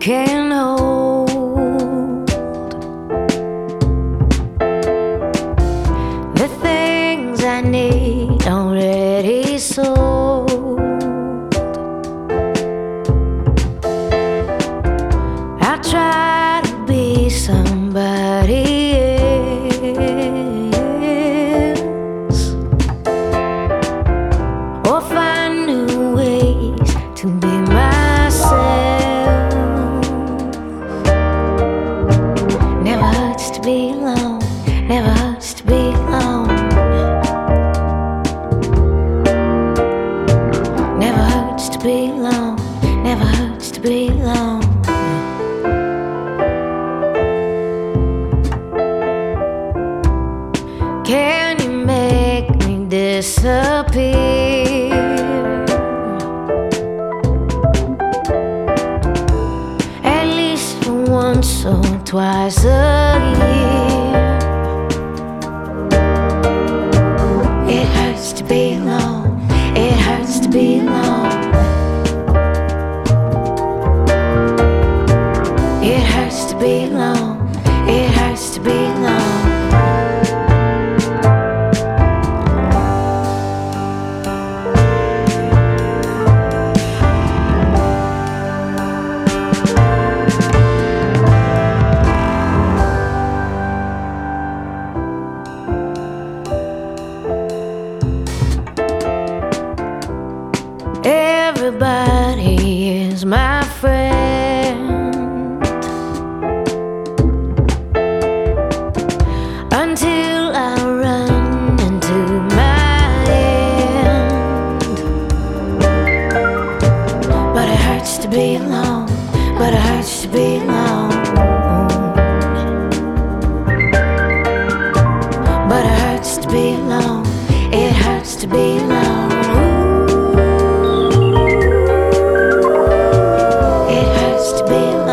can hold the things I need already sold. I try to be somebody else or find new ways to be myself. Never hurts to be alone, never hurts to be alone. Never hurts to be alone, never hurts to be alone. Can you make me disappear? At least for once or twice a year. It hurts to be alone, it hurts to be alone. It hurts to be alone, it hurts to be alone. Everybody is my friend until I run into my end. But it hurts to be alone, but it hurts to be alone. But it hurts to be alone, it hurts to be alone. It hurts to be alone.